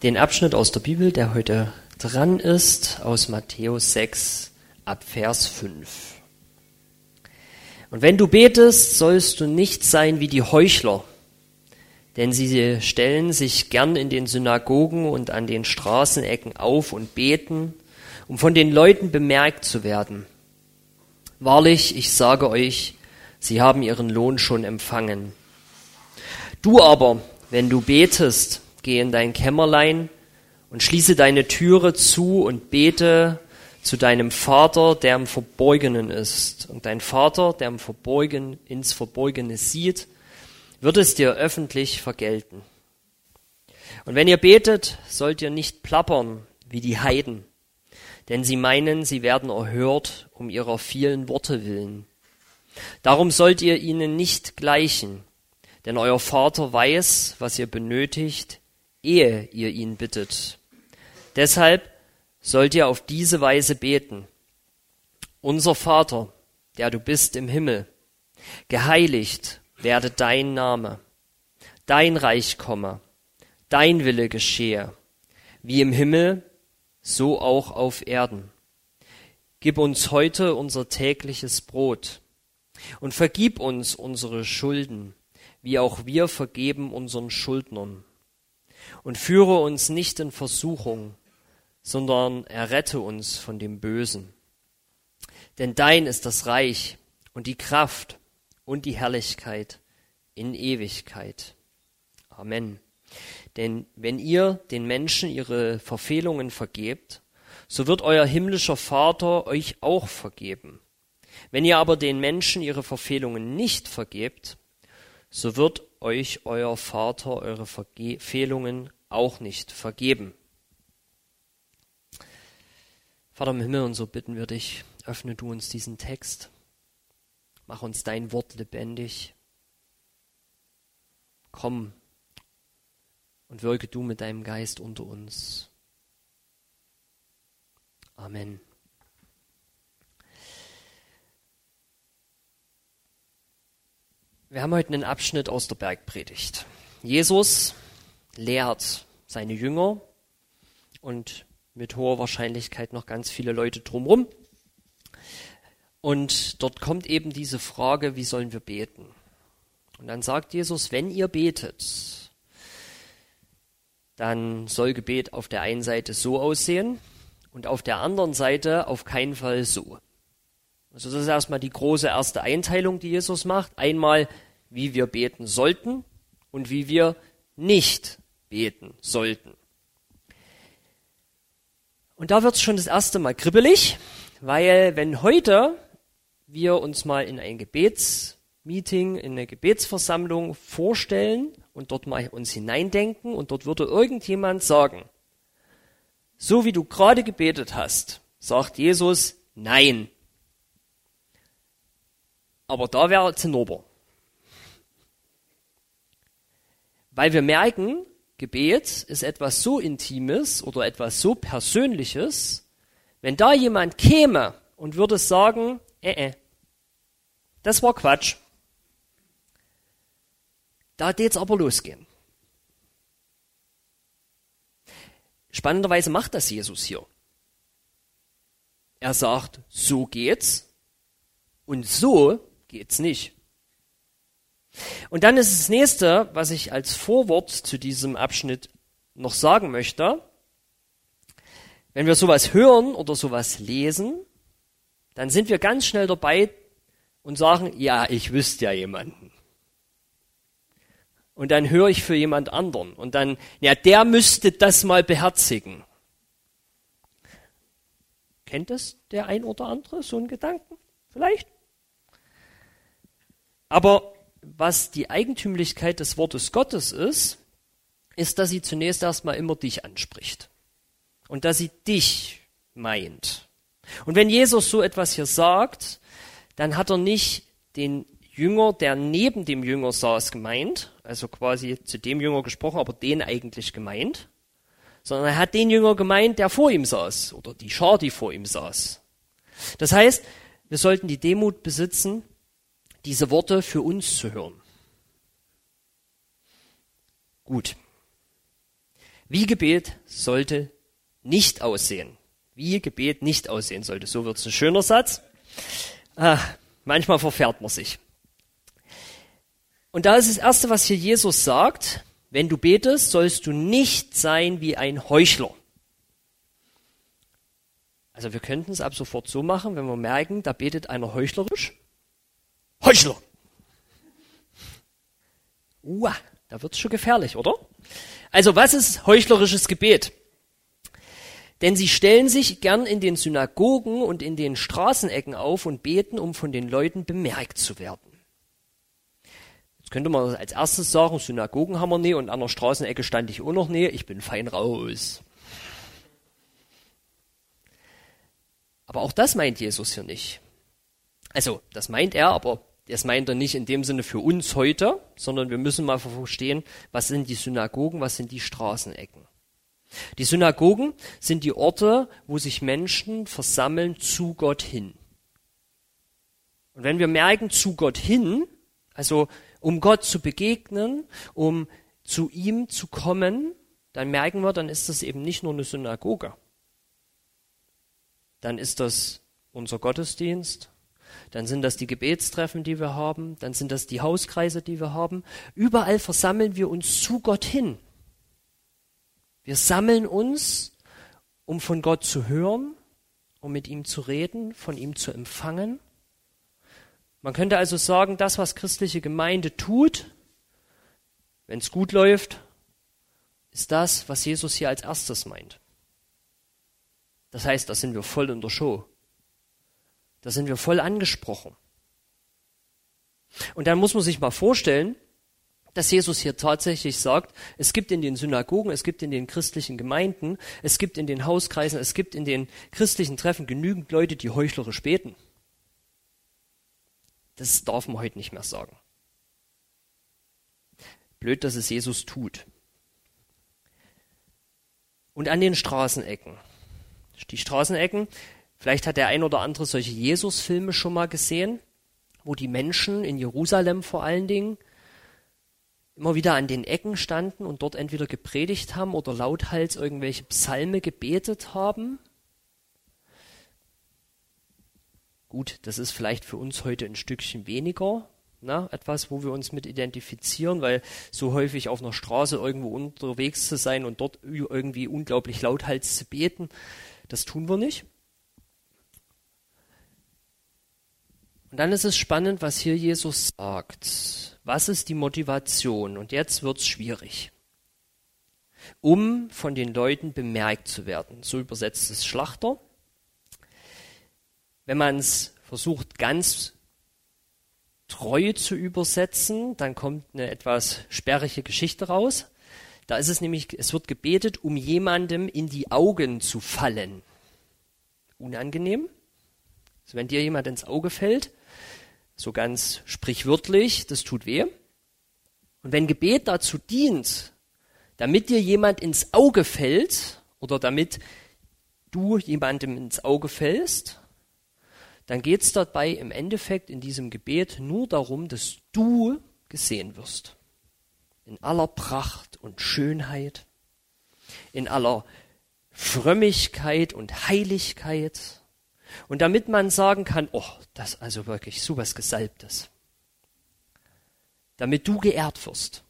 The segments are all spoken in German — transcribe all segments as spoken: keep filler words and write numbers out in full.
den Abschnitt aus der Bibel, der heute dran ist, aus Matthäus sechs ab Vers fünf. Und wenn du betest, sollst du nicht sein wie die Heuchler, denn sie stellen sich gern in den Synagogen und an den Straßenecken auf und beten, um von den Leuten bemerkt zu werden. Wahrlich, ich sage euch, sie haben ihren Lohn schon empfangen. Du aber, wenn du betest, geh in dein Kämmerlein und schließe deine Türe zu und bete zu deinem Vater, der im Verborgenen ist. Und dein Vater, der im Verborgenen, ins Verborgene sieht, wird es dir öffentlich vergelten. Und wenn ihr betet, sollt ihr nicht plappern wie die Heiden, denn sie meinen, sie werden erhört um ihrer vielen Worte willen. Darum sollt ihr ihnen nicht gleichen, denn euer Vater weiß, was ihr benötigt, ehe ihr ihn bittet. Deshalb sollt ihr auf diese Weise beten. Unser Vater, der du bist im Himmel, geheiligt werde dein Name, dein Reich komme, dein Wille geschehe, wie im Himmel, so auch auf Erden. Gib uns heute unser tägliches Brot und vergib uns unsere Schulden, wie auch wir vergeben unseren Schuldnern. Und führe uns nicht in Versuchung, sondern errette uns von dem Bösen. Denn dein ist das Reich und die Kraft und die Herrlichkeit in Ewigkeit. Amen. Denn wenn ihr den Menschen ihre Verfehlungen vergebt, so wird euer himmlischer Vater euch auch vergeben. Wenn ihr aber den Menschen ihre Verfehlungen nicht vergebt, so wird euch euer Vater eure Verfehlungen auch nicht vergeben. Vater im Himmel, und so bitten wir dich, öffne du uns diesen Text. Mach uns dein Wort lebendig. Komm und wirke du mit deinem Geist unter uns. Amen. Wir haben heute einen Abschnitt aus der Bergpredigt. Jesus lehrt seine Jünger und mit hoher Wahrscheinlichkeit noch ganz viele Leute drumherum. Und dort kommt eben diese Frage, wie sollen wir beten? Und dann sagt Jesus, wenn ihr betet, dann soll Gebet auf der einen Seite so aussehen und auf der anderen Seite auf keinen Fall so. Also das ist erstmal die große erste Einteilung, die Jesus macht. Einmal, wie wir beten sollten und wie wir nicht beten sollten. Und da wird es schon das erste Mal kribbelig, weil wenn heute wir uns mal in ein Gebetsmeeting, in eine Gebetsversammlung vorstellen und dort mal uns hineindenken und dort würde irgendjemand sagen, so wie du gerade gebetet hast, sagt Jesus, nein. Aber da wäre Zinnober. Weil wir merken, Gebet ist etwas so Intimes oder etwas so Persönliches, wenn da jemand käme und würde sagen, äh, äh, das war Quatsch. Da geht's aber losgehen. Spannenderweise macht das Jesus hier. Er sagt, so geht's und so geht's nicht. Und dann ist das nächste, was ich als Vorwort zu diesem Abschnitt noch sagen möchte. Wenn wir sowas hören oder sowas lesen, dann sind wir ganz schnell dabei und sagen, ja, ich wüsste ja jemanden. Und dann höre ich für jemand anderen. Und dann, ja, der müsste das mal beherzigen. Kennt es der ein oder andere, so einen Gedanken? Vielleicht? Aber was die Eigentümlichkeit des Wortes Gottes ist, ist, dass sie zunächst erstmal immer dich anspricht. Und dass sie dich meint. Und wenn Jesus so etwas hier sagt, dann hat er nicht den Jünger, der neben dem Jünger saß, gemeint, also quasi zu dem Jünger gesprochen, aber den eigentlich gemeint, sondern er hat den Jünger gemeint, der vor ihm saß oder die Schar, die vor ihm saß. Das heißt, wir sollten die Demut besitzen, diese Worte für uns zu hören. Gut. Wie Gebet sollte nicht aussehen. Wie Gebet nicht aussehen sollte. So wird es ein schöner Satz. Ah, manchmal verfährt man sich. Und da ist das Erste, was hier Jesus sagt: Wenn du betest, sollst du nicht sein wie ein Heuchler. Also wir könnten es ab sofort so machen, wenn wir merken, da betet einer heuchlerisch. Heuchler! Uah, da wird es schon gefährlich, oder? Also was ist heuchlerisches Gebet? Denn sie stellen sich gern in den Synagogen und in den Straßenecken auf und beten, um von den Leuten bemerkt zu werden. Jetzt könnte man als erstes sagen, Synagogen haben wir nie und an der Straßenecke stand ich auch noch nie, ich bin fein raus. Aber auch das meint Jesus hier nicht. Also, das meint er, aber das meint er nicht in dem Sinne für uns heute, sondern wir müssen mal verstehen, was sind die Synagogen, was sind die Straßenecken. Die Synagogen sind die Orte, wo sich Menschen versammeln zu Gott hin. Und wenn wir merken, zu Gott hin, also um Gott zu begegnen, um zu ihm zu kommen, dann merken wir, dann ist das eben nicht nur eine Synagoge. Dann ist das unser Gottesdienst, dann sind das die Gebetstreffen, die wir haben, dann sind das die Hauskreise, die wir haben. Überall versammeln wir uns zu Gott hin. Wir sammeln uns, um von Gott zu hören, um mit ihm zu reden, von ihm zu empfangen. Man könnte also sagen, das, was christliche Gemeinde tut, wenn es gut läuft, ist das, was Jesus hier als erstes meint. Das heißt, da sind wir voll in der Show. Da sind wir voll angesprochen. Und dann muss man sich mal vorstellen, dass Jesus hier tatsächlich sagt, es gibt in den Synagogen, es gibt in den christlichen Gemeinden, es gibt in den Hauskreisen, es gibt in den christlichen Treffen genügend Leute, die heuchlerisch beten. Das darf man heute nicht mehr sagen. Blöd, dass es Jesus tut. Und an den Straßenecken. Die Straßenecken, vielleicht hat der ein oder andere solche Jesus-Filme schon mal gesehen, wo die Menschen in Jerusalem vor allen Dingen immer wieder an den Ecken standen und dort entweder gepredigt haben oder lauthals irgendwelche Psalme gebetet haben. Gut, das ist vielleicht für uns heute ein Stückchen weniger, na, etwas, wo wir uns mit identifizieren, weil so häufig auf einer Straße irgendwo unterwegs zu sein und dort irgendwie unglaublich lauthals zu beten, das tun wir nicht. Und dann ist es spannend, was hier Jesus sagt. Was ist die Motivation? Und jetzt wird's schwierig. Um von den Leuten bemerkt zu werden. So übersetzt es Schlachter. Wenn man es versucht, ganz treu zu übersetzen, dann kommt eine etwas sperrige Geschichte raus. Da ist es nämlich, es wird gebetet, um jemandem in die Augen zu fallen. Unangenehm. Also wenn dir jemand ins Auge fällt, so ganz sprichwörtlich, das tut weh. Und wenn Gebet dazu dient, damit dir jemand ins Auge fällt oder damit du jemandem ins Auge fällst, dann geht es dabei im Endeffekt in diesem Gebet nur darum, dass du gesehen wirst. In aller Pracht und Schönheit, in aller Frömmigkeit und Heiligkeit. Und damit man sagen kann, oh, das ist also wirklich so was Gesalbtes. Damit du geehrt wirst.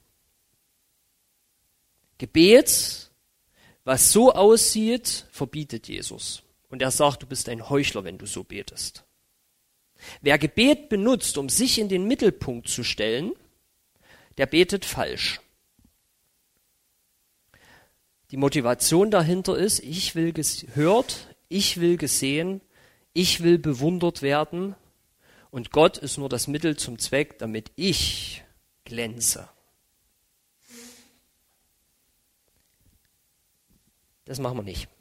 Gebet, was so aussieht, verbietet Jesus. Und er sagt, du bist ein Heuchler, wenn du so betest. Wer Gebet benutzt, um sich in den Mittelpunkt zu stellen, der betet falsch. Die Motivation dahinter ist, ich will gehört, ich will gesehen, ich will bewundert werden und Gott ist nur das Mittel zum Zweck, damit ich glänze. Das machen wir nicht.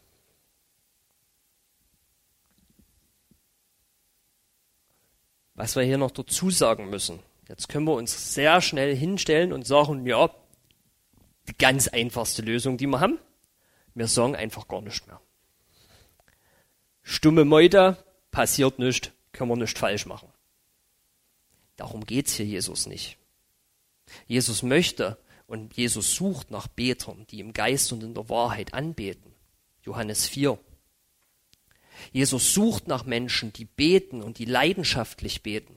Was wir hier noch dazu sagen müssen. Jetzt können wir uns sehr schnell hinstellen und sagen, ja, die ganz einfachste Lösung, die wir haben, wir sagen einfach gar nichts mehr. Stumme Meute, passiert nichts, können wir nichts falsch machen. Darum geht's hier Jesus nicht. Jesus möchte Und Jesus sucht nach Betern, die im Geist und in der Wahrheit anbeten. Johannes vier. Jesus sucht nach Menschen, die beten und die leidenschaftlich beten.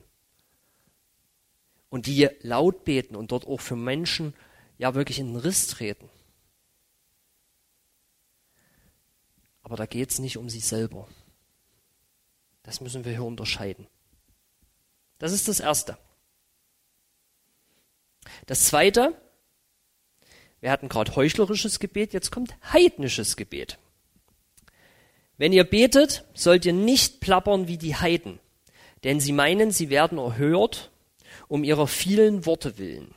Und die laut beten und dort auch für Menschen ja wirklich in den Riss treten. Aber da geht es nicht um sie selber. Das müssen wir hier unterscheiden. Das ist das Erste. Das Zweite, wir hatten gerade heuchlerisches Gebet, jetzt kommt heidnisches Gebet. Wenn ihr betet, sollt ihr nicht plappern wie die Heiden, denn sie meinen, sie werden erhört um ihrer vielen Worte willen.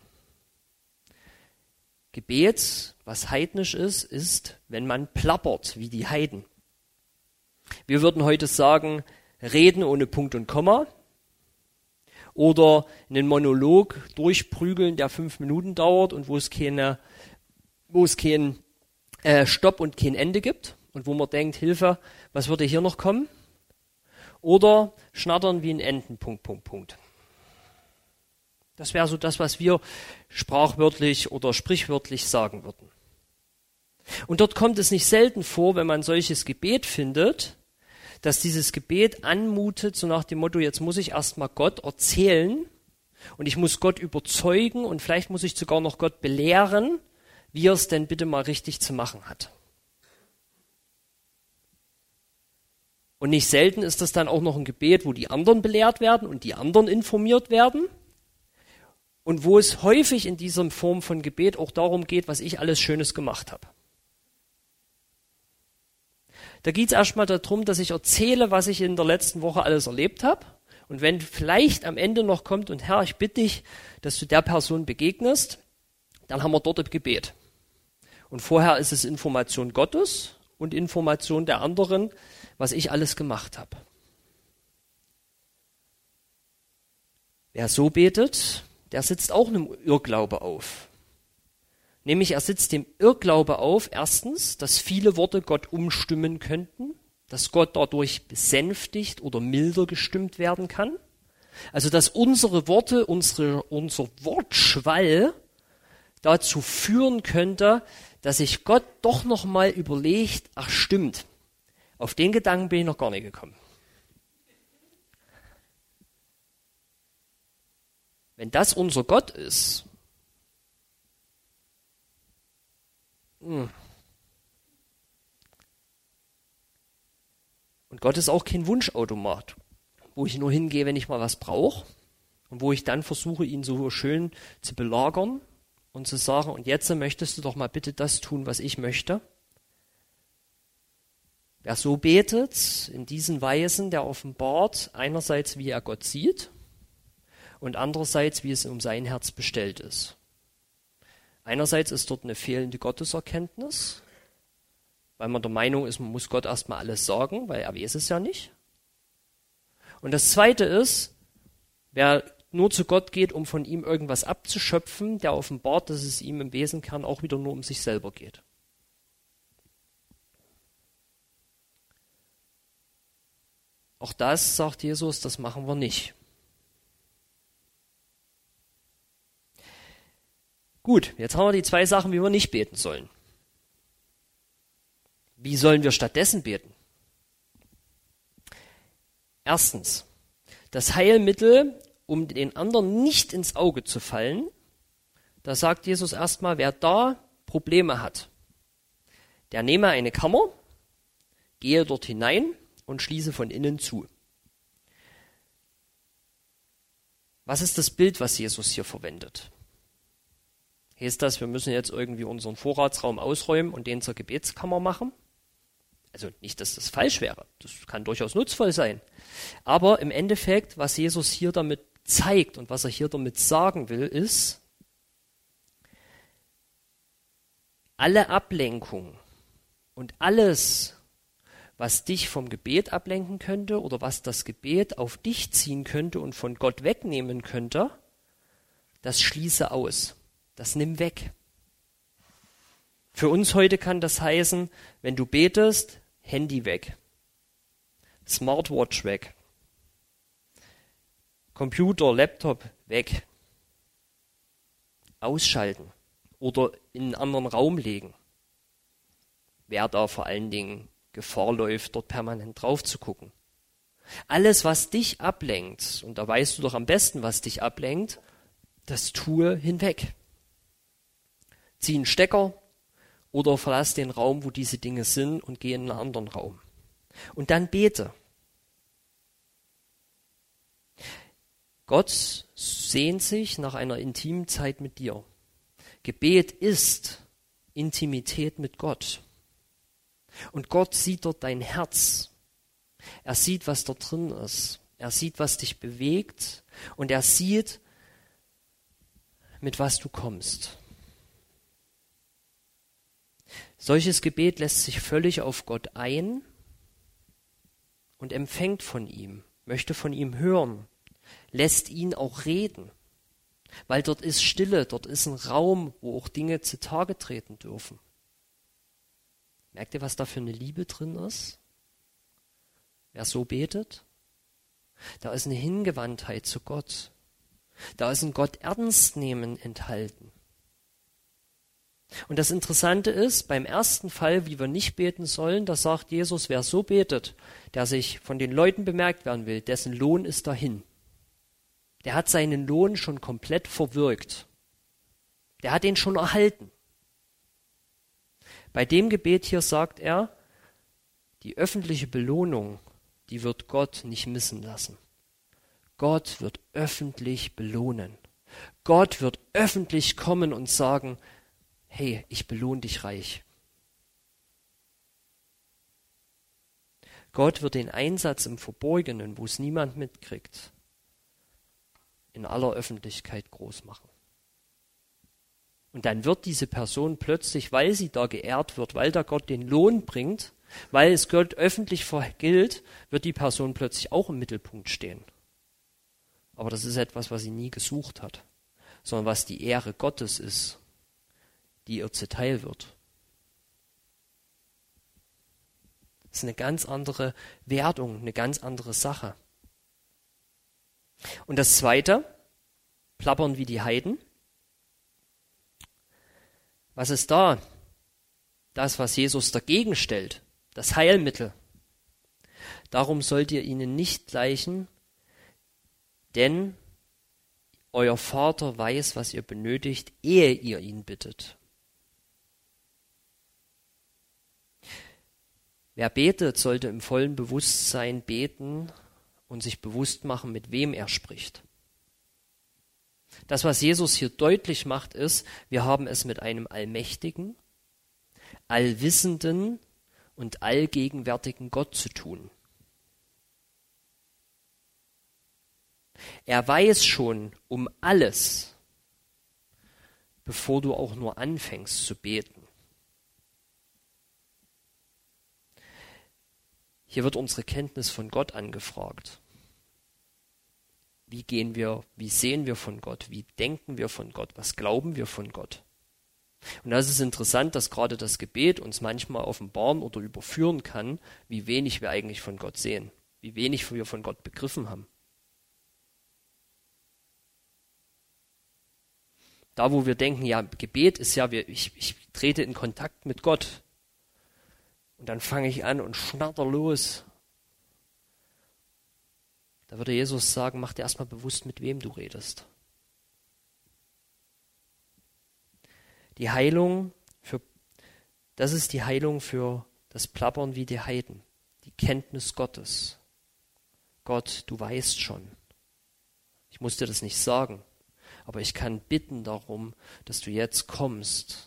Gebet, was heidnisch ist, ist, wenn man plappert wie die Heiden. Wir würden heute sagen, reden ohne Punkt und Komma oder einen Monolog durchprügeln, der fünf Minuten dauert und wo es keine, wo es kein äh, Stopp und kein Ende gibt und wo man denkt, Hilfe, was würde hier noch kommen? Oder schnattern wie ein Enten, Punkt, Punkt, Punkt. Das wäre so das, was wir sprachwörtlich oder sprichwörtlich sagen würden. Und dort kommt es nicht selten vor, wenn man solches Gebet findet, dass dieses Gebet anmutet, so nach dem Motto, jetzt muss ich erstmal Gott erzählen und ich muss Gott überzeugen und vielleicht muss ich sogar noch Gott belehren, wie er es denn bitte mal richtig zu machen hat. Und nicht selten ist das dann auch noch ein Gebet, wo die anderen belehrt werden und die anderen informiert werden. Und wo es häufig in dieser Form von Gebet auch darum geht, was ich alles Schönes gemacht habe. Da geht es erstmal darum, dass ich erzähle, was ich in der letzten Woche alles erlebt habe. Und wenn vielleicht am Ende noch kommt, und Herr, ich bitte dich, dass du der Person begegnest, dann haben wir dort ein Gebet. Und vorher ist es Information Gottes und Information der anderen, was ich alles gemacht habe. Wer so betet, der sitzt auch einem Irrglaube auf. Nämlich er sitzt dem Irrglaube auf, erstens, dass viele Worte Gott umstimmen könnten, dass Gott dadurch besänftigt oder milder gestimmt werden kann. Also dass unsere Worte, unsere, unser Wortschwall dazu führen könnte, dass sich Gott doch nochmal überlegt, ach stimmt, auf den Gedanken bin ich noch gar nicht gekommen. Wenn das unser Gott ist, und Gott ist auch kein Wunschautomat, wo ich nur hingehe, wenn ich mal was brauche und wo ich dann versuche, ihn so schön zu belagern und zu sagen, und jetzt möchtest du doch mal bitte das tun, was ich möchte. Wer so betet, in diesen Weisen, der offenbart einerseits, wie er Gott sieht, und andererseits, wie es um sein Herz bestellt ist. Einerseits ist dort eine fehlende Gotteserkenntnis, weil man der Meinung ist, man muss Gott erstmal alles sagen, weil er weiß es ja nicht. Und das Zweite ist, wer nur zu Gott geht, um von ihm irgendwas abzuschöpfen, der offenbart, dass es ihm im Wesenkern auch wieder nur um sich selber geht. Auch das, sagt Jesus, das machen wir nicht. Gut, jetzt haben wir die zwei Sachen, wie wir nicht beten sollen. Wie sollen wir stattdessen beten? Erstens, das Heilmittel, um den anderen nicht ins Auge zu fallen, da sagt Jesus erstmal, wer da Probleme hat, der nehme eine Kammer, gehe dort hinein und schließe von innen zu. Was ist das Bild, was Jesus hier verwendet? Heißt das, wir müssen jetzt irgendwie unseren Vorratsraum ausräumen und den zur Gebetskammer machen? Also nicht, dass das falsch wäre. Das kann durchaus nutzvoll sein. Aber im Endeffekt, was Jesus hier damit zeigt und was er hier damit sagen will, ist, alle Ablenkung und alles, was dich vom Gebet ablenken könnte oder was das Gebet auf dich ziehen könnte und von Gott wegnehmen könnte, das schließe aus. Das nimm weg. Für uns heute kann das heißen, wenn du betest, Handy weg, Smartwatch weg, Computer, Laptop weg, ausschalten oder in einen anderen Raum legen. Wer da vor allen Dingen Gefahr läuft, dort permanent drauf zu gucken. Alles, was dich ablenkt, und da weißt du doch am besten, was dich ablenkt, das tue hinweg. Zieh einen Stecker oder verlass den Raum, wo diese Dinge sind, und geh in einen anderen Raum. Und dann bete. Gott sehnt sich nach einer intimen Zeit mit dir. Gebet ist Intimität mit Gott. Und Gott sieht dort dein Herz. Er sieht, was dort drin ist. Er sieht, was dich bewegt. Und er sieht, mit was du kommst. Solches Gebet lässt sich völlig auf Gott ein und empfängt von ihm, möchte von ihm hören, lässt ihn auch reden. Weil dort ist Stille, dort ist ein Raum, wo auch Dinge zutage treten dürfen. Merkt ihr, was da für eine Liebe drin ist? Wer so betet? Da ist eine Hingewandtheit zu Gott. Da ist ein Gott ernst nehmen enthalten. Und das Interessante ist, beim ersten Fall, wie wir nicht beten sollen, da sagt Jesus, wer so betet, der sich von den Leuten bemerkt werden will, dessen Lohn ist dahin. Der hat seinen Lohn schon komplett verwirkt. Der hat ihn schon erhalten. Bei dem Gebet hier sagt er, die öffentliche Belohnung, die wird Gott nicht missen lassen. Gott wird öffentlich belohnen. Gott wird öffentlich kommen und sagen, hey, ich belohne dich reich. Gott wird den Einsatz im Verborgenen, wo es niemand mitkriegt, in aller Öffentlichkeit groß machen. Und dann wird diese Person plötzlich, weil sie da geehrt wird, weil da Gott den Lohn bringt, weil es Gott öffentlich gilt, wird die Person plötzlich auch im Mittelpunkt stehen. Aber das ist etwas, was sie nie gesucht hat, sondern was die Ehre Gottes ist, die ihr zuteil wird. Das ist eine ganz andere Wertung, eine ganz andere Sache. Und das Zweite, plappern wie die Heiden. Was ist da? Das, was Jesus dagegen stellt, das Heilmittel. Darum sollt ihr ihnen nicht gleichen, denn euer Vater weiß, was ihr benötigt, ehe ihr ihn bittet. Wer betet, sollte im vollen Bewusstsein beten und sich bewusst machen, mit wem er spricht. Das, was Jesus hier deutlich macht, ist, wir haben es mit einem allmächtigen, allwissenden und allgegenwärtigen Gott zu tun. Er weiß schon um alles, bevor du auch nur anfängst zu beten. Hier wird unsere Kenntnis von Gott angefragt. Wie gehen wir, wie sehen wir von Gott? Wie denken wir von Gott? Was glauben wir von Gott? Und das ist interessant, dass gerade das Gebet uns manchmal offenbaren oder überführen kann, wie wenig wir eigentlich von Gott sehen, wie wenig wir von Gott begriffen haben. Da, wo wir denken, ja, Gebet ist ja, ich, ich trete in Kontakt mit Gott. Und dann fange ich an und schnatter los. Da würde Jesus sagen, mach dir erstmal bewusst, mit wem du redest. Die Heilung, für, das ist die Heilung für das Plappern wie die Heiden. Die Kenntnis Gottes. Gott, du weißt schon. Ich muss dir das nicht sagen, aber ich kann bitten darum, dass du jetzt kommst.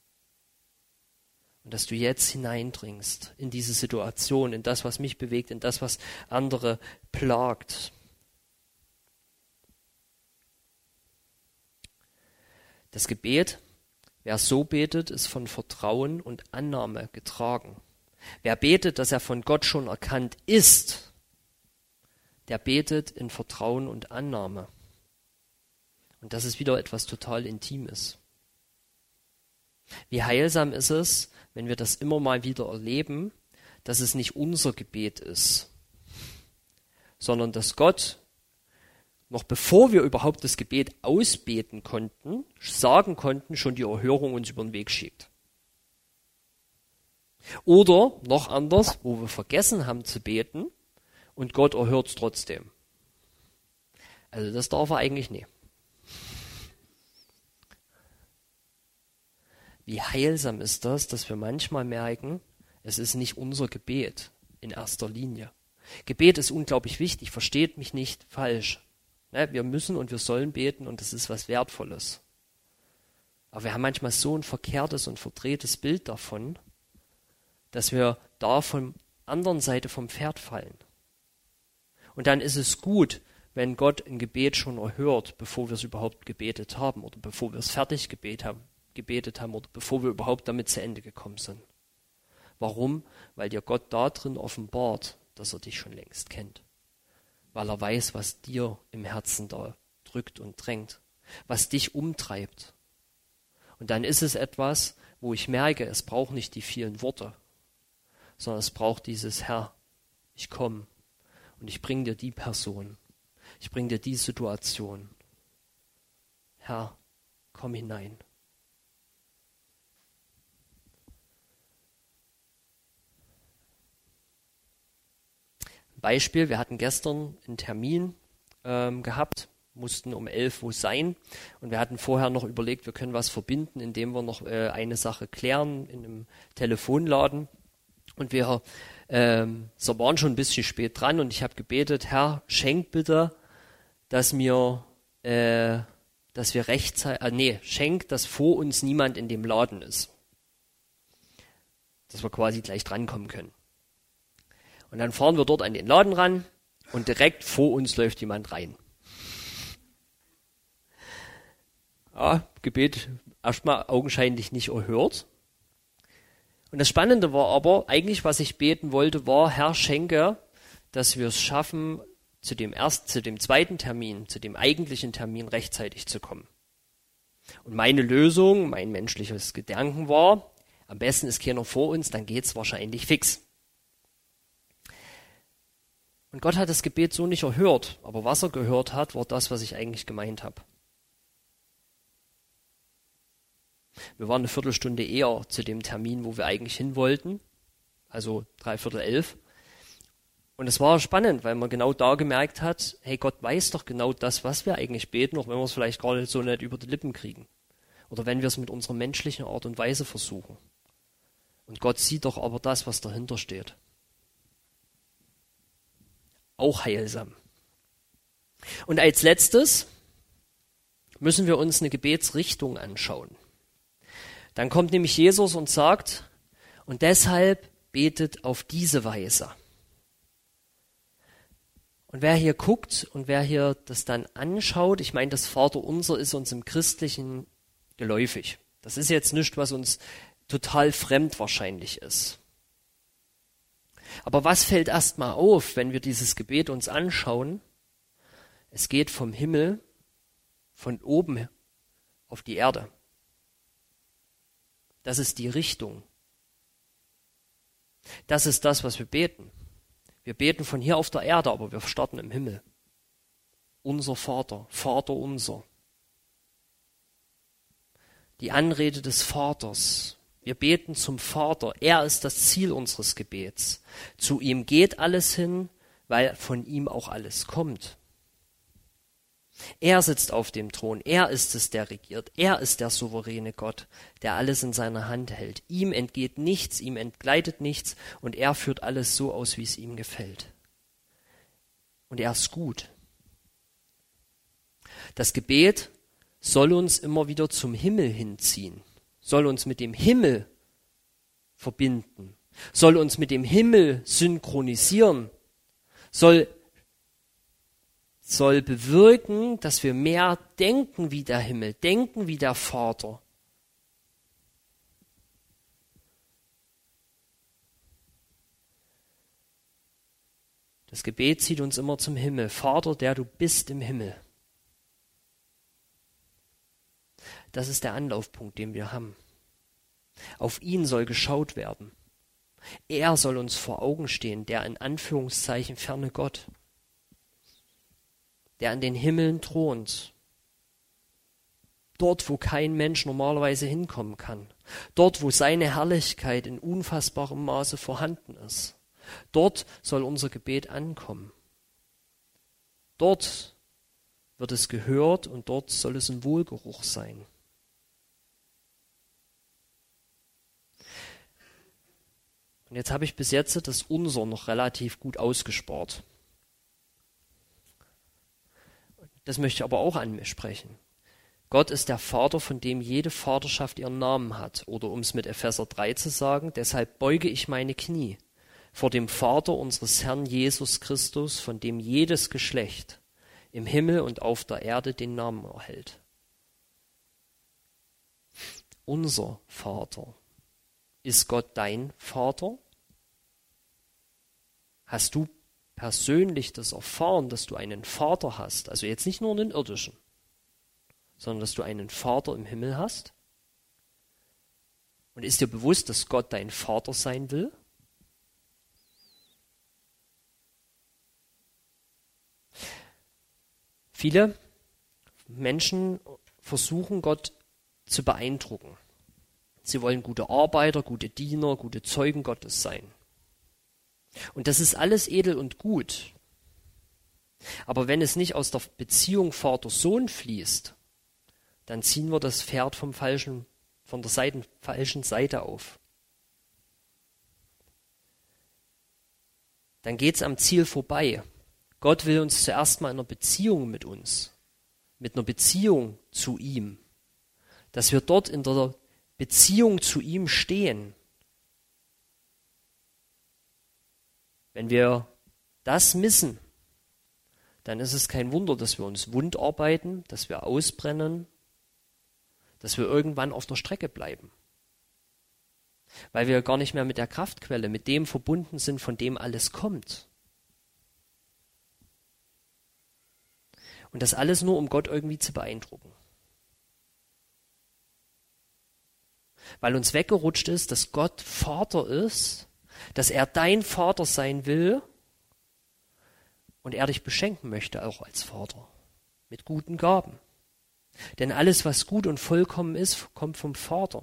Und dass du jetzt hineindringst in diese Situation, in das, was mich bewegt, in das, was andere plagt. Das Gebet, wer so betet, ist von Vertrauen und Annahme getragen. Wer betet, dass er von Gott schon erkannt ist, der betet in Vertrauen und Annahme. Und das ist wieder etwas total Intimes. Wie heilsam ist es, wenn wir das immer mal wieder erleben, dass es nicht unser Gebet ist, sondern dass Gott noch bevor wir überhaupt das Gebet ausbeten konnten, sagen konnten, schon die Erhörung uns über den Weg schiebt. Oder noch anders, wo wir vergessen haben zu beten und Gott erhört es trotzdem. Also das darf er eigentlich nicht. Wie heilsam ist das, dass wir manchmal merken, es ist nicht unser Gebet in erster Linie. Gebet ist unglaublich wichtig, versteht mich nicht falsch. Ne, wir müssen und wir sollen beten und das ist was Wertvolles. Aber wir haben manchmal so ein verkehrtes und verdrehtes Bild davon, dass wir da von der anderen Seite vom Pferd fallen. Und dann ist es gut, wenn Gott ein Gebet schon erhört, bevor wir es überhaupt gebetet haben oder bevor wir es fertig gebetet haben, gebetet haben oder bevor wir überhaupt damit zu Ende gekommen sind. Warum? Weil dir Gott da drin offenbart, dass er dich schon längst kennt. Weil er weiß, was dir im Herzen da drückt und drängt, was dich umtreibt. Und dann ist es etwas, wo ich merke, es braucht nicht die vielen Worte, sondern es braucht dieses Herr, ich komme und ich bringe dir die Person, ich bringe dir die Situation. Herr, komm hinein. Beispiel, wir hatten gestern einen Termin ähm, gehabt, mussten um elf Uhr sein und wir hatten vorher noch überlegt, wir können was verbinden, indem wir noch äh, eine Sache klären in einem Telefonladen und wir ähm, so waren schon ein bisschen spät dran und ich habe gebetet, Herr, schenk bitte, dass mir, äh, dass wir rechtzeitig, äh, nee, schenk, dass vor uns niemand in dem Laden ist, dass wir quasi gleich drankommen können. Und dann fahren wir dort an den Laden ran und direkt vor uns läuft jemand rein. Ja, Gebet erstmal augenscheinlich nicht erhört. Und das Spannende war aber, eigentlich was ich beten wollte, war, Herr, schenke, dass wir es schaffen, zu dem ersten, zu dem zweiten Termin, zu dem eigentlichen Termin rechtzeitig zu kommen. Und meine Lösung, mein menschliches Gedanken war, am besten ist keiner vor uns, dann geht's wahrscheinlich fix. Und Gott hat das Gebet so nicht erhört, aber was er gehört hat, war das, was ich eigentlich gemeint habe. Wir waren eine Viertelstunde eher zu dem Termin, wo wir eigentlich hin wollten, also dreiviertel elf. Und es war spannend, weil man genau da gemerkt hat, hey, Gott weiß doch genau das, was wir eigentlich beten, auch wenn wir es vielleicht gerade so nicht über die Lippen kriegen. Oder wenn wir es mit unserer menschlichen Art und Weise versuchen. Und Gott sieht doch aber das, was dahinter steht. Auch heilsam. Und als letztes müssen wir uns eine Gebetsrichtung anschauen. Dann kommt nämlich Jesus und sagt, und deshalb betet auf diese Weise. Und wer hier guckt und wer hier das dann anschaut, ich meine, das Vaterunser ist uns im Christlichen geläufig. Das ist jetzt nichts, was uns total fremd wahrscheinlich ist. Aber was fällt erstmal auf, wenn wir dieses Gebet uns anschauen? Es geht vom Himmel, von oben auf die Erde. Das ist die Richtung. Das ist das, was wir beten. Wir beten von hier auf der Erde, aber wir starten im Himmel. Unser Vater, Vater unser. Die Anrede des Vaters. Wir beten zum Vater. Er ist das Ziel unseres Gebets. Zu ihm geht alles hin, weil von ihm auch alles kommt. Er sitzt auf dem Thron. Er ist es, der regiert. Er ist der souveräne Gott, der alles in seiner Hand hält. Ihm entgeht nichts, ihm entgleitet nichts und er führt alles so aus, wie es ihm gefällt. Und er ist gut. Das Gebet soll uns immer wieder zum Himmel hinziehen. Soll uns mit dem Himmel verbinden, soll uns mit dem Himmel synchronisieren, soll, soll bewirken, dass wir mehr denken wie der Himmel, denken wie der Vater. Das Gebet zieht uns immer zum Himmel. Vater, der du bist im Himmel. Das ist der Anlaufpunkt, den wir haben. Auf ihn soll geschaut werden. Er soll uns vor Augen stehen, der in Anführungszeichen ferne Gott. der an den Himmeln thront. Dort, wo kein Mensch normalerweise hinkommen kann. Dort, wo seine Herrlichkeit in unfassbarem Maße vorhanden ist. Dort soll unser Gebet ankommen. Dort wird es gehört und dort soll es ein Wohlgeruch sein. Und jetzt habe ich bis jetzt das Unser noch relativ gut ausgespart. Das möchte ich aber auch an mir sprechen. Gott ist der Vater, von dem jede Vaterschaft ihren Namen hat. Oder um es mit Epheser drei zu sagen, deshalb beuge ich meine Knie vor dem Vater unseres Herrn Jesus Christus, von dem jedes Geschlecht im Himmel und auf der Erde den Namen erhält. Unser Vater. Ist Gott dein Vater? Hast du persönlich das erfahren, dass du einen Vater hast? Also jetzt nicht nur einen irdischen, sondern dass du einen Vater im Himmel hast? Und ist dir bewusst, dass Gott dein Vater sein will? Viele Menschen versuchen, Gott zu beeindrucken. Sie wollen gute Arbeiter, gute Diener, gute Zeugen Gottes sein. Und das ist alles edel und gut. Aber wenn es nicht aus der Beziehung Vater-Sohn fließt, dann ziehen wir das Pferd vom falschen, von der Seite, falschen Seite auf. Dann geht es am Ziel vorbei. Gott will uns zuerst mal in einer Beziehung mit uns, mit einer Beziehung zu ihm, dass wir dort in der Beziehung zu ihm stehen. Wenn wir das missen, dann ist es kein Wunder, dass wir uns wund arbeiten, dass wir ausbrennen, dass wir irgendwann auf der Strecke bleiben. Weil wir gar nicht mehr mit der Kraftquelle, mit dem verbunden sind, von dem alles kommt. Und das alles nur, um Gott irgendwie zu beeindrucken. Weil uns weggerutscht ist, dass Gott Vater ist, dass er dein Vater sein will und er dich beschenken möchte, auch als Vater, mit guten Gaben. Denn alles, was gut und vollkommen ist, kommt vom Vater.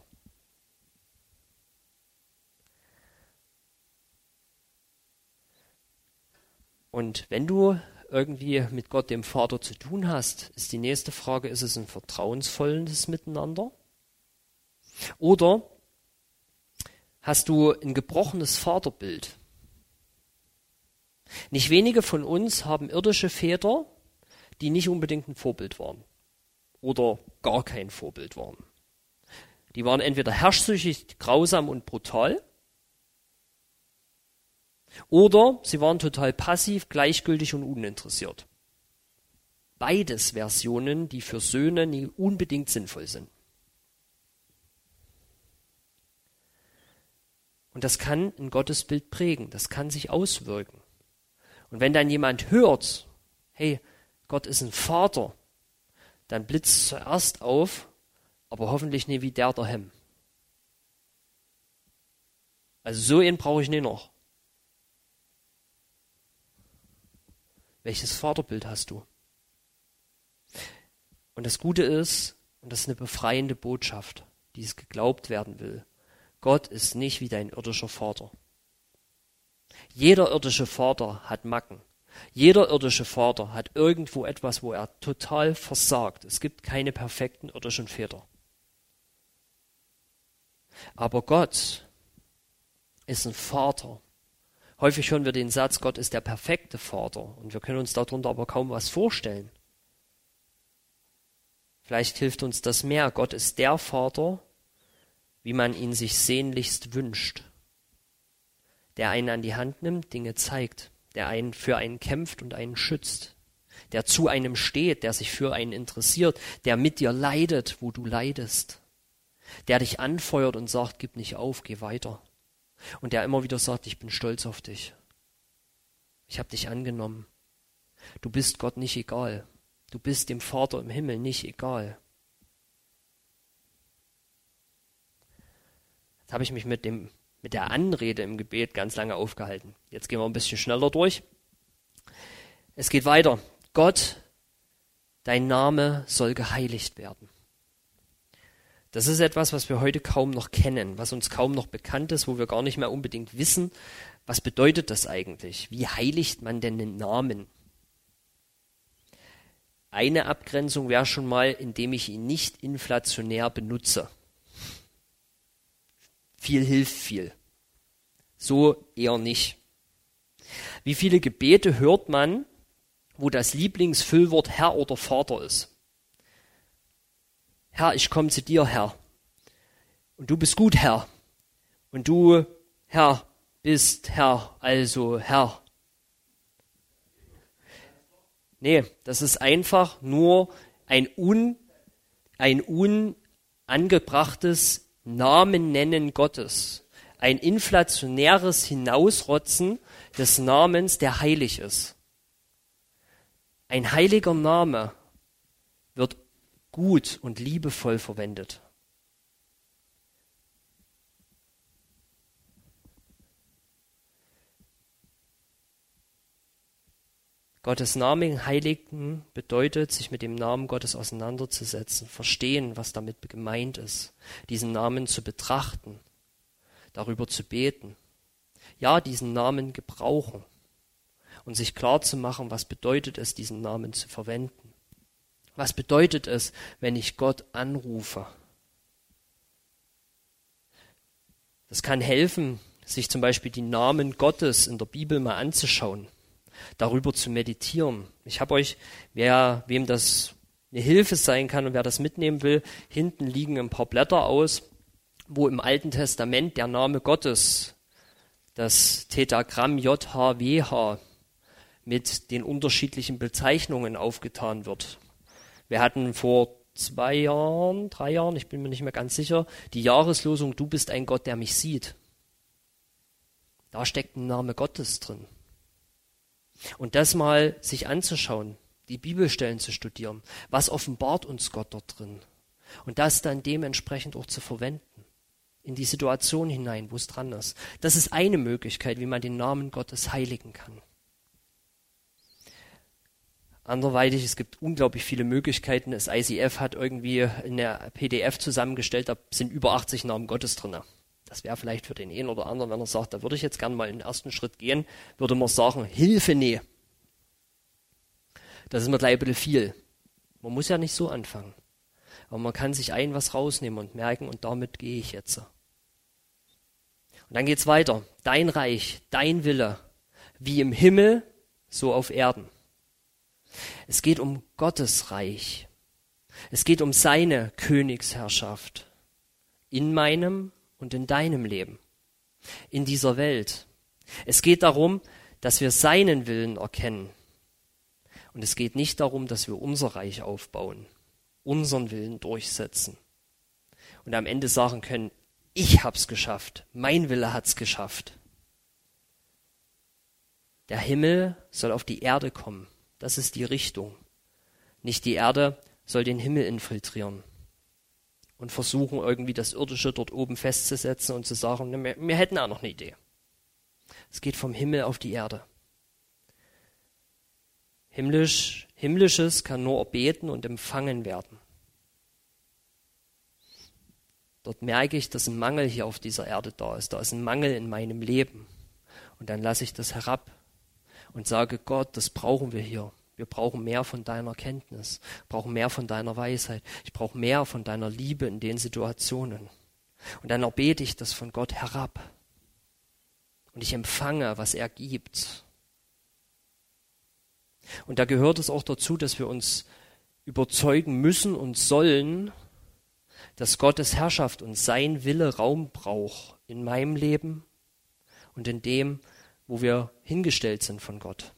Und wenn du irgendwie mit Gott, dem Vater, zu tun hast, ist die nächste Frage, ist es ein vertrauensvolles Miteinander? Oder hast du ein gebrochenes Vaterbild? Nicht wenige von uns haben irdische Väter, die nicht unbedingt ein Vorbild waren oder gar kein Vorbild waren. Die waren entweder herrschsüchtig, grausam und brutal, oder sie waren total passiv, gleichgültig und uninteressiert. Beides Versionen, die für Söhne nie unbedingt sinnvoll sind. Und das kann ein Gottesbild prägen, das kann sich auswirken. Und wenn dann jemand hört, hey, Gott ist ein Vater, dann blitzt zuerst auf, aber hoffentlich nicht wie der daheim. Also so einen brauche ich nicht noch. Welches Vaterbild hast du? Und das Gute ist, und das ist eine befreiende Botschaft, die es geglaubt werden will, Gott ist nicht wie dein irdischer Vater. Jeder irdische Vater hat Macken. Jeder irdische Vater hat irgendwo etwas, wo er total versagt. Es gibt keine perfekten irdischen Väter. Aber Gott ist ein Vater. Häufig hören wir den Satz, Gott ist der perfekte Vater. Und wir können uns darunter aber kaum was vorstellen. Vielleicht hilft uns das mehr. Gott ist der Vater, wie man ihn sich sehnlichst wünscht. Der einen an die Hand nimmt, Dinge zeigt. Der einen für einen kämpft und einen schützt. Der zu einem steht, der sich für einen interessiert. Der mit dir leidet, wo du leidest. Der dich anfeuert und sagt, gib nicht auf, geh weiter. Und der immer wieder sagt, ich bin stolz auf dich. Ich habe dich angenommen. Du bist Gott nicht egal. Du bist dem Vater im Himmel nicht egal. Jetzt habe ich mich mit, dem, mit der Anrede im Gebet ganz lange aufgehalten. Jetzt gehen wir ein bisschen schneller durch. Es geht weiter. Gott dein Name soll geheiligt werden. Das ist etwas, was wir heute kaum noch kennen, was uns kaum noch bekannt ist, wo wir gar nicht mehr unbedingt wissen, was bedeutet das eigentlich? Wie heiligt man denn den Namen? Eine Abgrenzung wäre schon mal, indem ich ihn nicht inflationär benutze. Viel hilft viel. So eher nicht. Wie viele Gebete hört man, wo das Lieblingsfüllwort Herr oder Vater ist? Herr, ich komme zu dir, Herr. Und du bist gut, Herr. Und du, Herr, bist Herr, also Herr. Nee, das ist einfach nur ein un, ein unangebrachtes Namen-Nennen Gottes. Ein inflationäres Hinausrotzen des Namens, der heilig ist. Ein heiliger Name wird gut und liebevoll verwendet. Gottes Namen heiligen bedeutet, sich mit dem Namen Gottes auseinanderzusetzen, verstehen, was damit gemeint ist, diesen Namen zu betrachten, darüber zu beten, ja, diesen Namen gebrauchen und sich klar zu machen, was bedeutet es, diesen Namen zu verwenden. Was bedeutet es, wenn ich Gott anrufe? Das kann helfen, sich zum Beispiel die Namen Gottes in der Bibel mal anzuschauen, darüber zu meditieren. Ich habe euch, wer, wem das eine Hilfe sein kann und wer das mitnehmen will, hinten liegen ein paar Blätter aus, wo im Alten Testament der Name Gottes, das Tetragramm J H W H, mit den unterschiedlichen Bezeichnungen aufgetan wird. Wir hatten vor zwei Jahren, drei Jahren, ich bin mir nicht mehr ganz sicher, die Jahreslosung Du bist ein Gott, der mich sieht. Da steckt ein Name Gottes drin. Und das mal sich anzuschauen, die Bibelstellen zu studieren, was offenbart uns Gott dort drin? Und das dann dementsprechend auch zu verwenden, in die Situation hinein, wo es dran ist. Das ist eine Möglichkeit, wie man den Namen Gottes heiligen kann. Anderweitig, es gibt unglaublich viele Möglichkeiten. Das I C F hat irgendwie eine P D F zusammengestellt, da sind über achtzig Namen Gottes drin. Das wäre vielleicht für den einen oder anderen, wenn er sagt, da würde ich jetzt gerne mal in den ersten Schritt gehen, würde man sagen, Hilfe, nee. Das ist mir gleich ein bisschen viel. Man muss ja nicht so anfangen. Aber man kann sich ein was rausnehmen und merken, und damit gehe ich jetzt. Und dann geht's weiter. Dein Reich, dein Wille, wie im Himmel, so auf Erden. Es geht um Gottes Reich. Es geht um seine Königsherrschaft in meinem und in deinem Leben, in dieser Welt. Es geht darum, dass wir seinen Willen erkennen. Und es geht nicht darum, dass wir unser Reich aufbauen, unseren Willen durchsetzen und am Ende sagen können, ich hab's geschafft, mein Wille hat's geschafft. Der Himmel soll auf die Erde kommen. Das ist die Richtung. Nicht die Erde soll den Himmel infiltrieren und versuchen, irgendwie das Irdische dort oben festzusetzen und zu sagen, wir, wir hätten auch noch eine Idee. Es geht vom Himmel auf die Erde. Himmlisch, Himmlisches kann nur erbeten und empfangen werden. Dort merke ich, dass ein Mangel hier auf dieser Erde da ist. Da ist ein Mangel in meinem Leben. Und dann lasse ich das herab und sage, Gott, das brauchen wir hier. Wir brauchen mehr von deiner Kenntnis, brauchen mehr von deiner Weisheit. Ich brauche mehr von deiner Liebe in den Situationen. Und dann erbete ich das von Gott herab. Und ich empfange, was er gibt. Und da gehört es auch dazu, dass wir uns überzeugen müssen und sollen, dass Gottes Herrschaft und sein Wille Raum braucht in meinem Leben und in dem, wo wir hingestellt sind von Gott.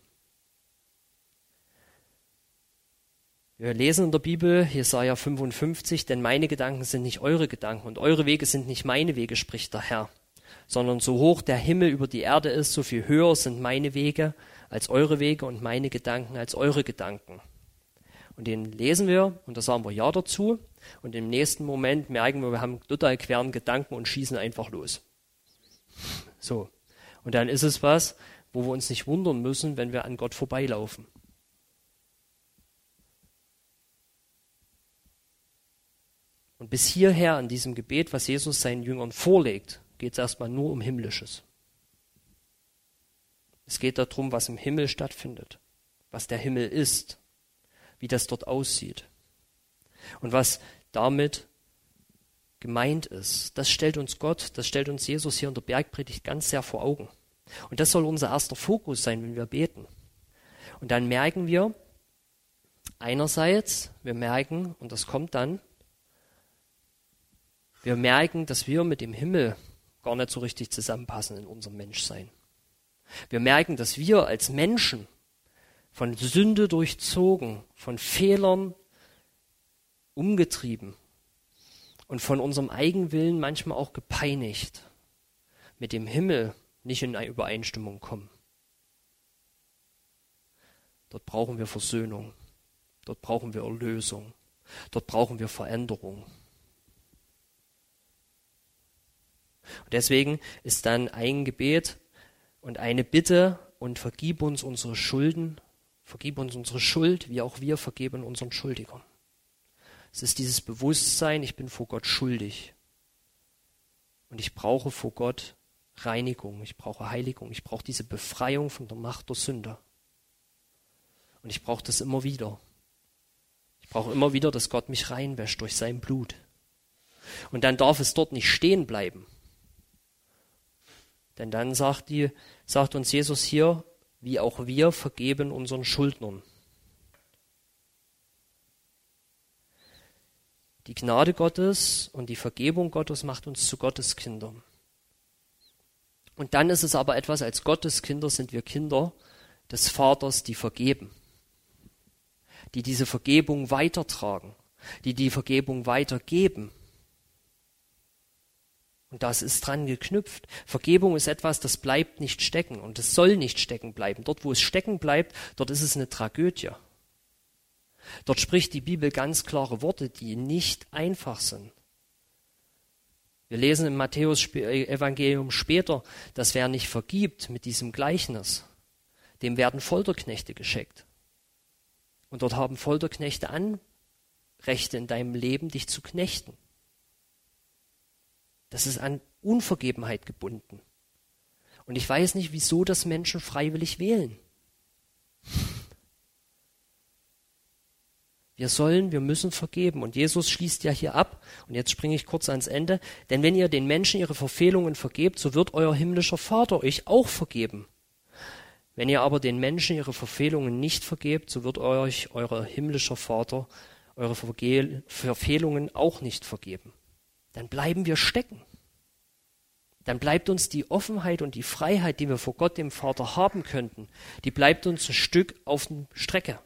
Wir lesen in der Bibel, Jesaja fünfundfünfzig, denn meine Gedanken sind nicht eure Gedanken und eure Wege sind nicht meine Wege, spricht der Herr. Sondern so hoch der Himmel über die Erde ist, so viel höher sind meine Wege als eure Wege und meine Gedanken als eure Gedanken. Und den lesen wir und da sagen wir Ja dazu und im nächsten Moment merken wir, wir haben total queren Gedanken und schießen einfach los. So. Und dann ist es was, wo wir uns nicht wundern müssen, wenn wir an Gott vorbeilaufen. Und bis hierher an diesem Gebet, was Jesus seinen Jüngern vorlegt, geht es erstmal nur um Himmlisches. Es geht darum, was im Himmel stattfindet, was der Himmel ist, wie das dort aussieht und was damit gemeint ist. Das stellt uns Gott, das stellt uns Jesus hier in der Bergpredigt ganz sehr vor Augen. Und das soll unser erster Fokus sein, wenn wir beten. Und dann merken wir, einerseits, wir merken, und das kommt dann, wir merken, dass wir mit dem Himmel gar nicht so richtig zusammenpassen in unserem Menschsein. Wir merken, dass wir als Menschen von Sünde durchzogen, von Fehlern umgetrieben und von unserem Eigenwillen manchmal auch gepeinigt, mit dem Himmel nicht in eine Übereinstimmung kommen. Dort brauchen wir Versöhnung, dort brauchen wir Erlösung, dort brauchen wir Veränderung. Und deswegen ist dann ein Gebet und eine Bitte und vergib uns unsere Schulden, vergib uns unsere Schuld, wie auch wir vergeben unseren Schuldigern. Es ist dieses Bewusstsein, ich bin vor Gott schuldig. Und ich brauche vor Gott Reinigung, ich brauche Heiligung, ich brauche diese Befreiung von der Macht der Sünde. Und ich brauche das immer wieder. Ich brauche immer wieder, dass Gott mich reinwäscht durch sein Blut. Und dann darf es dort nicht stehen bleiben. Denn dann sagt, die, sagt uns Jesus hier, wie auch wir vergeben unseren Schuldnern. Die Gnade Gottes und die Vergebung Gottes macht uns zu Gottes Kindern. Und dann ist es aber etwas, als Gottes Kinder sind wir Kinder des Vaters, die vergeben, die diese Vergebung weitertragen, die die Vergebung weitergeben. Und das ist dran geknüpft. Vergebung ist etwas, das bleibt nicht stecken und es soll nicht stecken bleiben. Dort, wo es stecken bleibt, dort ist es eine Tragödie. Dort spricht die Bibel ganz klare Worte, die nicht einfach sind. Wir lesen im Matthäus-Evangelium später, dass wer nicht vergibt mit diesem Gleichnis, dem werden Folterknechte geschickt. Und dort haben Folterknechte Anrechte in deinem Leben, dich zu knechten. Das ist an Unvergebenheit gebunden. Und ich weiß nicht, wieso das Menschen freiwillig wählen. Wir sollen, wir müssen vergeben. Und Jesus schließt ja hier ab, und jetzt springe ich kurz ans Ende, denn wenn ihr den Menschen ihre Verfehlungen vergebt, so wird euer himmlischer Vater euch auch vergeben. Wenn ihr aber den Menschen ihre Verfehlungen nicht vergebt, so wird euch euer himmlischer Vater eure Verge- Verfehlungen auch nicht vergeben. Dann bleiben wir stecken. Dann bleibt uns die Offenheit und die Freiheit, die wir vor Gott, dem Vater, haben könnten, die bleibt uns ein Stück auf der Strecke.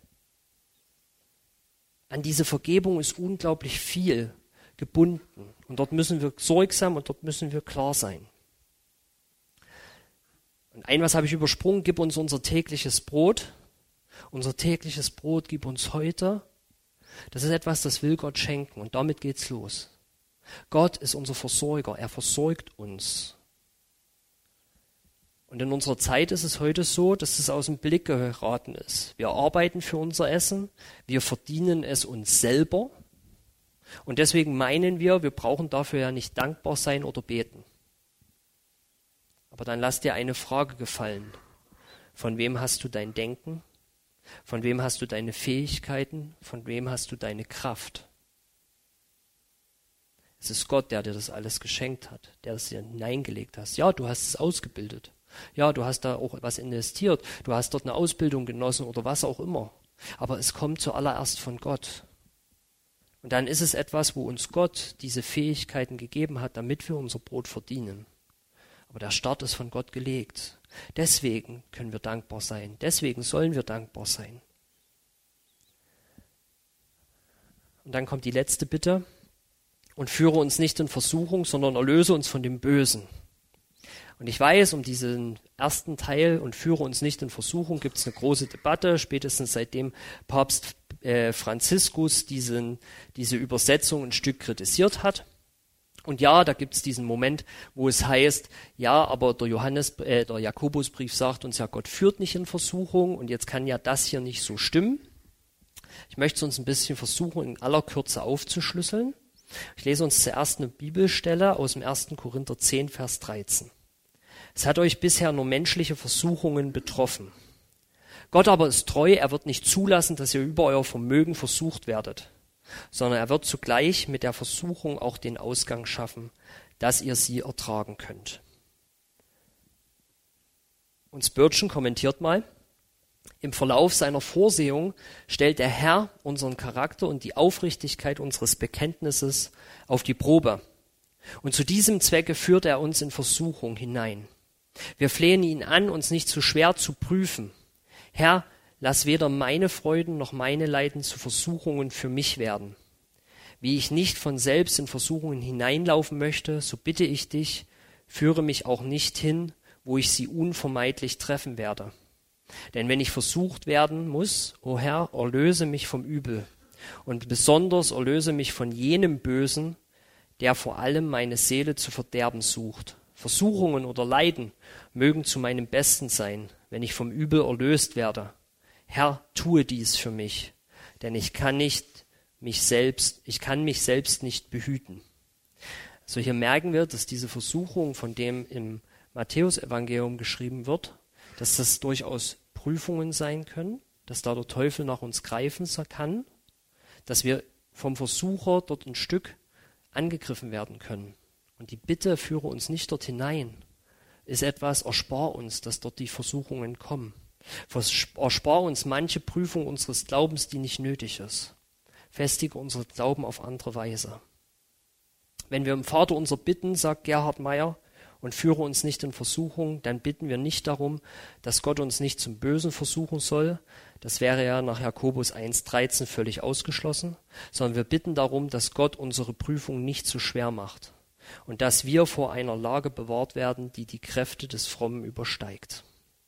An diese Vergebung ist unglaublich viel gebunden. Und dort müssen wir sorgsam und dort müssen wir klar sein. Und ein was habe ich übersprungen, gib uns unser tägliches Brot. Unser tägliches Brot gib uns heute. Das ist etwas, das will Gott schenken und damit geht's los. Gott ist unser Versorger, er versorgt uns. Und in unserer Zeit ist es heute so, dass es aus dem Blick geraten ist. Wir arbeiten für unser Essen, wir verdienen es uns selber und deswegen meinen wir, wir brauchen dafür ja nicht dankbar sein oder beten. Aber dann lass dir eine Frage gefallen. Von wem hast du dein Denken? Von wem hast du deine Fähigkeiten? Von wem hast du deine Kraft? Es ist Gott, der dir das alles geschenkt hat, der es dir hineingelegt hat. Ja, du hast es ausgebildet. Ja, du hast da auch was investiert. Du hast dort eine Ausbildung genossen oder was auch immer. Aber es kommt zuallererst von Gott. Und dann ist es etwas, wo uns Gott diese Fähigkeiten gegeben hat, damit wir unser Brot verdienen. Aber der Start ist von Gott gelegt. Deswegen können wir dankbar sein. Deswegen sollen wir dankbar sein. Und dann kommt die letzte Bitte. Und führe uns nicht in Versuchung, sondern erlöse uns von dem Bösen. Und ich weiß, um diesen ersten Teil und führe uns nicht in Versuchung, gibt es eine große Debatte, spätestens seitdem Papst äh, Franziskus diesen, diese Übersetzung ein Stück kritisiert hat. Und ja, da gibt es diesen Moment, wo es heißt, ja, aber der Johannes, äh, der Jakobusbrief sagt uns ja, Gott führt nicht in Versuchung und jetzt kann ja das hier nicht so stimmen. Ich möchte es uns ein bisschen versuchen, in aller Kürze aufzuschlüsseln. Ich lese uns zuerst eine Bibelstelle aus dem ersten Korinther zehn, Vers dreizehn. Es hat euch bisher nur menschliche Versuchungen betroffen. Gott aber ist treu, er wird nicht zulassen, dass ihr über euer Vermögen versucht werdet, sondern er wird zugleich mit der Versuchung auch den Ausgang schaffen, dass ihr sie ertragen könnt. Und Spurgeon kommentiert mal, im Verlauf seiner Vorsehung stellt der Herr unseren Charakter und die Aufrichtigkeit unseres Bekenntnisses auf die Probe. Und zu diesem Zwecke führt er uns in Versuchung hinein. Wir flehen ihn an, uns nicht zu schwer zu prüfen. Herr, lass weder meine Freuden noch meine Leiden zu Versuchungen für mich werden. Wie ich nicht von selbst in Versuchungen hineinlaufen möchte, so bitte ich dich, führe mich auch nicht hin, wo ich sie unvermeidlich treffen werde. Denn wenn ich versucht werden muss, o Herr, erlöse mich vom Übel und besonders erlöse mich von jenem Bösen, der vor allem meine Seele zu verderben sucht. Versuchungen oder Leiden mögen zu meinem Besten sein, wenn ich vom Übel erlöst werde. Herr, tue dies für mich, denn ich kann nicht mich selbst, ich kann mich selbst nicht behüten. Also hier merken wir, dass diese Versuchung, von dem im Matthäusevangelium geschrieben wird, dass das durchaus Prüfungen sein können, dass da der Teufel nach uns greifen kann, dass wir vom Versucher dort ein Stück angegriffen werden können. Und die Bitte, führe uns nicht dort hinein, ist etwas, erspar uns, dass dort die Versuchungen kommen. Erspar uns manche Prüfung unseres Glaubens, die nicht nötig ist. Festige unseren Glauben auf andere Weise. Wenn wir im Vater unser bitten, sagt Gerhard Meyer, und führe uns nicht in Versuchung, dann bitten wir nicht darum, dass Gott uns nicht zum Bösen versuchen soll. Das wäre ja nach Jakobus eins dreizehn völlig ausgeschlossen, sondern wir bitten darum, dass Gott unsere Prüfung nicht zu schwer macht und dass wir vor einer Lage bewahrt werden, die die Kräfte des Frommen übersteigt.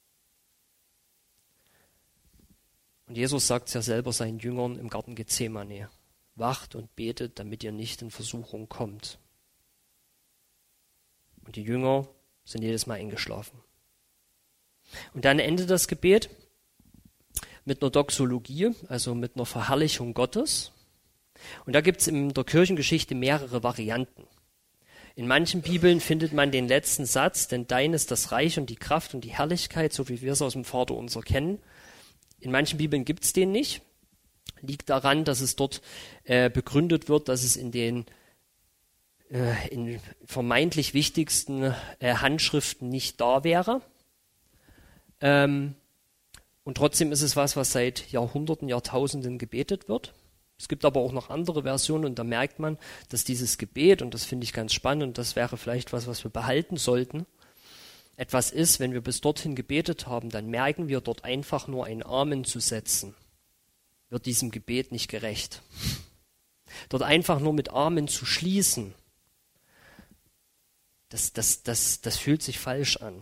Und Jesus sagt es ja selber seinen Jüngern im Garten Gethsemane: Wacht und betet, damit ihr nicht in Versuchung kommt. Und die Jünger sind jedes Mal eingeschlafen. Und dann endet das Gebet mit einer Doxologie, also mit einer Verherrlichung Gottes. Und da gibt es in der Kirchengeschichte mehrere Varianten. In manchen Bibeln findet man den letzten Satz, denn dein ist das Reich und die Kraft und die Herrlichkeit, so wie wir es aus dem Vaterunser kennen. In manchen Bibeln gibt es den nicht. Liegt daran, dass es dort äh, begründet wird, dass es in den in vermeintlich wichtigsten äh, Handschriften nicht da wäre. Ähm, und trotzdem ist es was, was seit Jahrhunderten, Jahrtausenden gebetet wird. Es gibt aber auch noch andere Versionen und da merkt man, dass dieses Gebet, und das finde ich ganz spannend, und das wäre vielleicht was, was wir behalten sollten, etwas ist, wenn wir bis dorthin gebetet haben, dann merken wir, dort einfach nur ein Amen zu setzen, wird diesem Gebet nicht gerecht. Dort einfach nur mit Amen zu schließen, Das, das, das, das fühlt sich falsch an.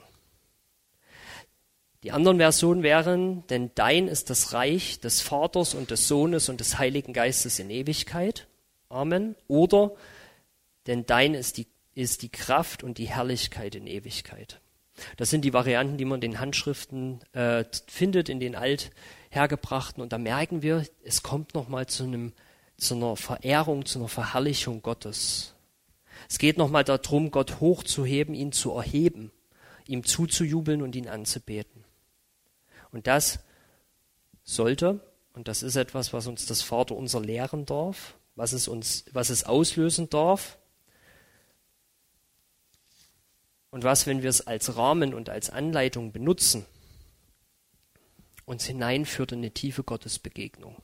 Die anderen Versionen wären, denn dein ist das Reich des Vaters und des Sohnes und des Heiligen Geistes in Ewigkeit. Amen. Oder, denn dein ist die, ist die Kraft und die Herrlichkeit in Ewigkeit. Das sind die Varianten, die man in den Handschriften äh, findet, in den althergebrachten. Und da merken wir, es kommt nochmal zu einem, zu einer Verehrung, zu einer Verherrlichung Gottes. Es geht nochmal darum, Gott hochzuheben, ihn zu erheben, ihm zuzujubeln und ihn anzubeten. Und das sollte, und das ist etwas, was uns das Vaterunser lehren darf, was es uns, was es auslösen darf, und was, wenn wir es als Rahmen und als Anleitung benutzen, uns hineinführt in eine tiefe Gottesbegegnung.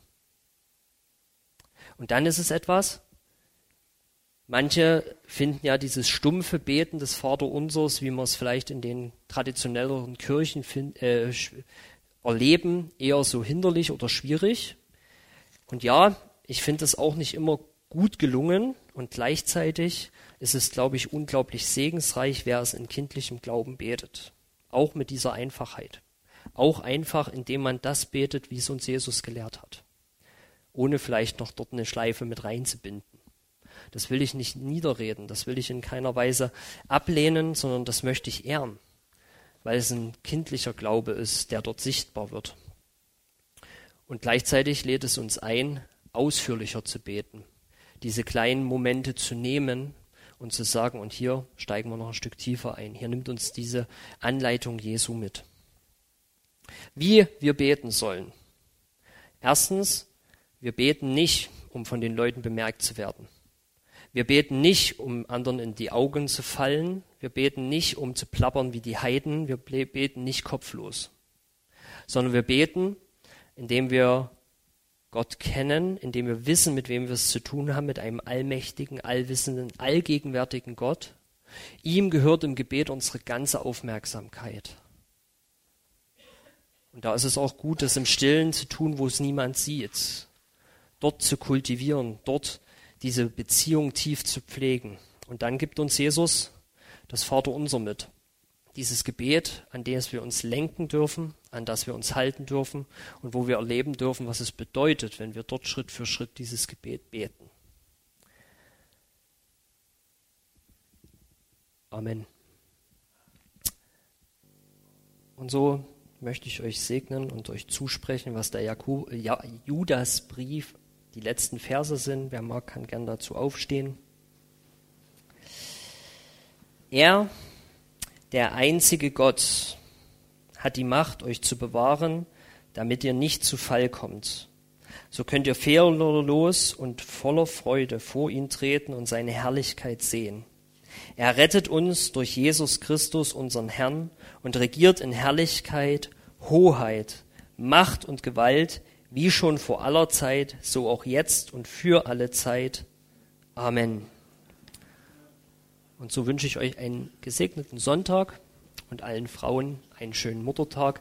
Und dann ist es etwas, manche finden ja dieses stumpfe Beten des Vaterunsers, wie man es vielleicht in den traditionelleren Kirchen find, äh, erleben, eher so hinderlich oder schwierig. Und ja, ich finde es auch nicht immer gut gelungen und gleichzeitig ist es, glaube ich, unglaublich segensreich, wer es in kindlichem Glauben betet. Auch mit dieser Einfachheit. Auch einfach, indem man das betet, wie es uns Jesus gelehrt hat. Ohne vielleicht noch dort eine Schleife mit reinzubinden. Das will ich nicht niederreden, das will ich in keiner Weise ablehnen, sondern das möchte ich ehren, weil es ein kindlicher Glaube ist, der dort sichtbar wird. Und gleichzeitig lädt es uns ein, ausführlicher zu beten, diese kleinen Momente zu nehmen und zu sagen, und hier steigen wir noch ein Stück tiefer ein. Hier nimmt uns diese Anleitung Jesu mit. Wie wir beten sollen. Erstens, wir beten nicht, um von den Leuten bemerkt zu werden. Wir beten nicht, um anderen in die Augen zu fallen. Wir beten nicht, um zu plappern wie die Heiden. Wir beten nicht kopflos. Sondern wir beten, indem wir Gott kennen, indem wir wissen, mit wem wir es zu tun haben, mit einem allmächtigen, allwissenden, allgegenwärtigen Gott. Ihm gehört im Gebet unsere ganze Aufmerksamkeit. Und da ist es auch gut, das im Stillen zu tun, wo es niemand sieht. Dort zu kultivieren, dort diese Beziehung tief zu pflegen. Und dann gibt uns Jesus das Vaterunser mit. Dieses Gebet, an das wir uns lenken dürfen, an das wir uns halten dürfen und wo wir erleben dürfen, was es bedeutet, wenn wir dort Schritt für Schritt dieses Gebet beten. Amen. Und so möchte ich euch segnen und euch zusprechen, was der Jakub, ja, Judasbrief, die letzten Verse sind. Wer mag, kann gern dazu aufstehen. Er, der einzige Gott, hat die Macht, euch zu bewahren, damit ihr nicht zu Fall kommt. So könnt ihr fehlerlos und voller Freude vor ihn treten und seine Herrlichkeit sehen. Er rettet uns durch Jesus Christus, unseren Herrn, und regiert in Herrlichkeit, Hoheit, Macht und Gewalt, wie schon vor aller Zeit, so auch jetzt und für alle Zeit. Amen. Und so wünsche ich euch einen gesegneten Sonntag und allen Frauen einen schönen Muttertag.